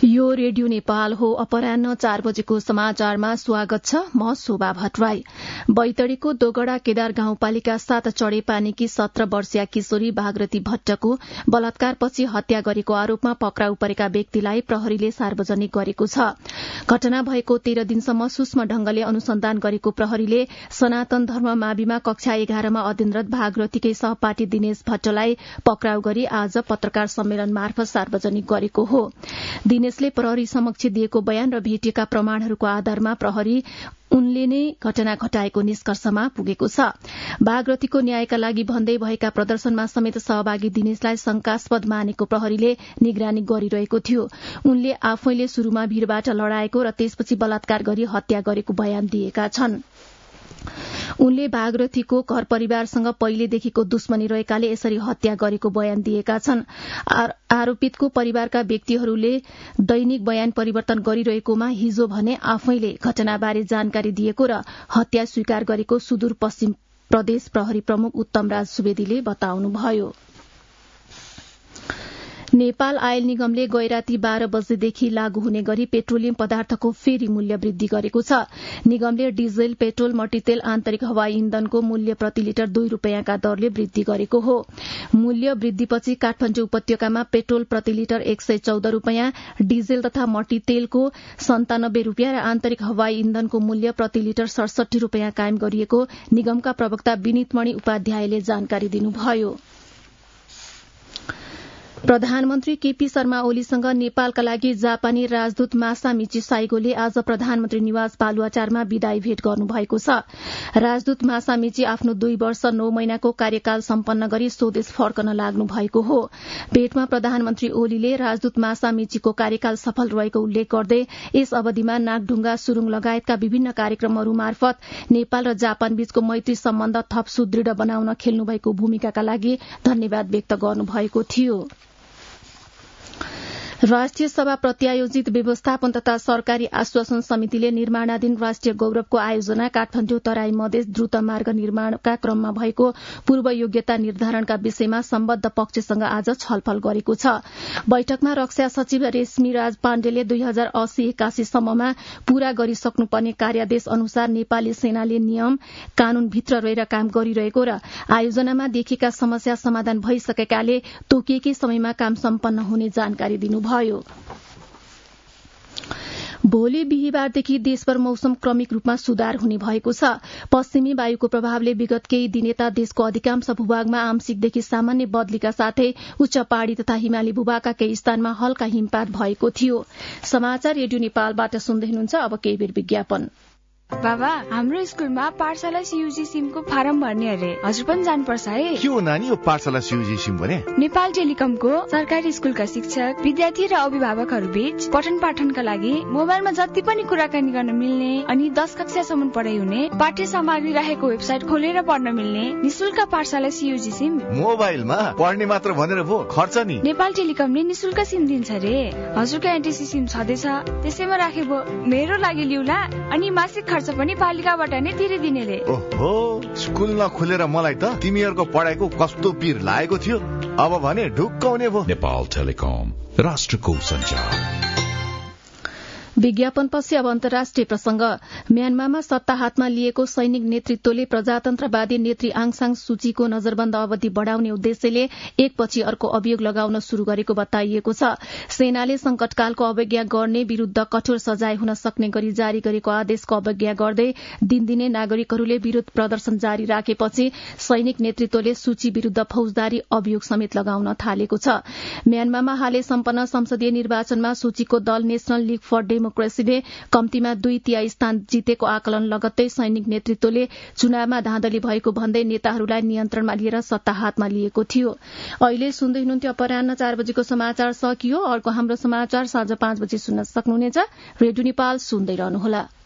यो रेडियो नेपाल हो। अपराह्न 4 बजेको समाचारमा स्वागत छ। म शोभा भट्टराई। बैतडीको दोगडा केदार गाउँपालिका 7 चढेपानीकी 17 वर्षीय किशोरी भागरथी भट्टको बलात्कारपछि हत्या गरेको आरोपमा पक्राउ परेका व्यक्तिलाई प्रहरीले सार्वजनिक गरेको छ। घटना भएको 13 दिनसम्म सूक्ष्म ढंगले अनुसन्धान गरेको प्रहरीले सनातन धर्म माविमा कक्षा 11 मा अध्ययनरत भागरथीकै सहपाठी दिनेश भट्टलाई पक्राउ गरी आज पत्रकार सम्मेलन मार्फत सार्वजनिक गरेको हो। दिनेशले प्रहरी समक्ष दिएको बयान र भेटिएका प्रमाणहरूको आधारमा प्रहरी उनले नै घटना घटाएको निष्कर्षमा पुगेको छ। भागरथीको न्यायका लागि भन्दै भएका प्रदर्शनमा समेत सहभागी दिनेशलाई शंकास्पद मानेको प्रहरीले निगरानी गरिरहेको थियो। उनले आफैले शुरूमा भीड़बाट लडाएको र त्यसपछि बलात्कार गरी हत्या गरेको बयान दिएका छन्। उनले भागरथीको घर परिवारसँग पहिलेदेखिको दुश्मनी रहेकाले यसरी हत्या गरेको बयान दिएका छन्। आरोपितको परिवारका व्यक्तिहरूले दैनिक बयान परिवर्तन गरिरहेकोमा हिजो भने आफैले घटनाबारे जानकारी दिएको र हत्या स्वीकार गरेको सुदूरपश्चिम प्रदेश प्रहरी प्रमुख उत्तमराज सुवेदीले बताउनुभयो। नेपाल आयल निगमले गैराती 12 बजेदेखि लागू हुने गरी पेट्रोलियम पदार्थको फेरि मूल्य वृद्धि गरेको छ। निगमले डिजेल, पेट्रोल, मट्टीतेल, आन्तरिक हवाई इन्धनको मूल्य प्रति लिटर 2 रूपियाँका दरले वृद्धि गरेको हो। मूल्य वृद्धिपछि काठमाडौँ उपत्यकामा पेट्रोल प्रति लिटर 114 रूपियाँ, डिजेल तथा मट्टीतेलको 97 रूपियाँ र आन्तरिक हवाई इन्धनको मूल्य प्रति लिटर 67 रूपियाँ कायम गरिएको निगमका प्रवक्ता विनितमणि उपाध्यायले जानकारी दिनुभयो। प्रधानमन्त्री केपी शर्मा ओलीसँग नेपालका लागि जापानी राजदूत मासामिची साइगोले आज प्रधानमन्त्री निवास बालुवाटारमा विदाई भेट गर्नुभएको छ। राजदूत मासामिची आफ्नो 2 वर्ष 9 महिनाको कार्यकाल सम्पन्न गरी स्वदेश फर्कन लाग्नु भएको हो। भेटमा प्रधानमन्त्री ओलीले राजदूत मासामिचीको कार्यकाल सफल रहेको उल्लेख गर्दै यस अवधिमा नागढुङ्गा, सुरुङ लगायतका विभिन्न कार्यक्रमहरू मार्फत नेपाल र जापान बीचको मैत्री सम्बन्ध थप सुदृढ बनाउन खेल्नुभएको भूमिकाका लागि धन्यवाद व्यक्त गर्नुभएको थियो। राष्ट्रिय सभा प्रत्यायोजित व्यवस्थापन तथा सरकारी आश्वासन समितिले निर्माणाधीन राष्ट्रिय गौरवको आयोजना काठमाडौँ तराई मधेस द्रुत मार्ग निर्माणका क्रममा भएको पूर्व योग्यता निर्धारणका विषयमा सम्बद्ध पक्षसँग आज छलफल गरेको छ। बैठकमा रक्षा सचिव रेशमीराज पाण्डेले 2080-81 सम्ममा पूरा गरिसक्नुपर्ने कार्यादेश अनुसार नेपाली सेनाले नियम कानूनभित्र रहेर काम गरिरहेको र आयोजनामा देखिएका समस्या समाधान भइसकेकाले तोकिएकै समयमा काम सम्पन्न हुने जानकारी दिनुभयो। भोलि बिहिबारदेखि देशभर मौसम क्रमिक रूपमा सुधार हुने भएको छ। पश्चिमी वायुको प्रभावले विगत केही दिन यता देशको अधिकांश भूभागमा आंशिकदेखि सामान्य बदलीका साथै उच्च पहाड़ी तथा हिमाली भूभागका केही स्थानमा हल्का हिमपात भएको थियो। समाचार रेडियो नेपालबाट सुन्दै हुनुहुन्छ। अब केही बेर विज्ञापन। बाबा, हाम्रो स्कुलमा पाठशाला सीयूजी सिमको फारम भर्ने अरे, हजुर पनि जानुपर्छ है। के हो नानी यो पाठशाला सीयूजी सिम भने? नेपाल टेलिकमको सरकारी स्कुलका शिक्षक, विद्यार्थी र अभिभावकहरू बीच पठन पाठनका लागि मोबाइलमा जति पनि कुराकानी गर्न मिल्ने अनि 10 कक्षासम्म पढाइ हुने, पाठ्य सामग्री राखेको वेबसाइट खोलेर पढ्न मिल्ने निशुल्क पाठशाला सीयूजी सिम। मोबाइलमा पढ्ने मात्र भनेर भो खर्च नि? नेपाल टेलिकमले निशुल्क सिम दिन्छ रे। हजुरको एनटीसी सिम छँदैछ, त्यसैमा राखे भो मेरो लागि लिउला अनि मासिक खर्च पनि पालिकाबाट नै तिरिदिने रे। ओहो, स्कुल नखुलेर मलाई त तिमीहरूको पढाइको कस्तो पीर लागेको थियो। अब भने ढुक्क हुने भो। नेपाल टेलिकम, राष्ट्रको सञ्चार। विज्ञापनपछि अब अन्तर्राष्ट्रिय प्रसंग। म्यानमारमा सत्ता हातमा लिएको सैनिक नेतृत्वले प्रजातन्त्रवादी नेत्री आङ सान सूचीको नजरबन्द अवधि बढ़ाउने उद्देश्यले एकपछि अर्को अभियोग लगाउन शुरू गरेको बताइएको छ। सेनाले संकटकालको अवज्ञा गर्ने विरूद्ध कठोर सजाय हुन सक्ने गरी जारी गरेको आदेशको अवज्ञा गर्दै दिनदिनै नागरिकहरूले विरोध प्रदर्शन जारी राखेपछि सैनिक नेतृत्वले सूची विरूद्ध फौजदारी अभियोग समेत लगाउन थालेको छ। म्यानमारमा हालै सम्पन्न संसदीय निर्वाचनमा सूचीको दल नेशनल लीग फर डेमोक्रेसीले कम्तीमा 2/3 स्थान जितेको आकलन लगत्तै सैनिक नेतृत्वले चुनावमा धाँधली भएको भन्दै नेताहरूलाई नियन्त्रणमा लिएर सत्ता हातमा लिएको थियो। अहिले सुन्दै हुनुहुन्थ्यो अपराह्न 4 बजेको समाचार सकियो। अर्को हाम्रो समाचार साँझ 5 बजे सुन्न सक्नुहुनेछ। रेडियो नेपाल सुन्दै रहनुहोला।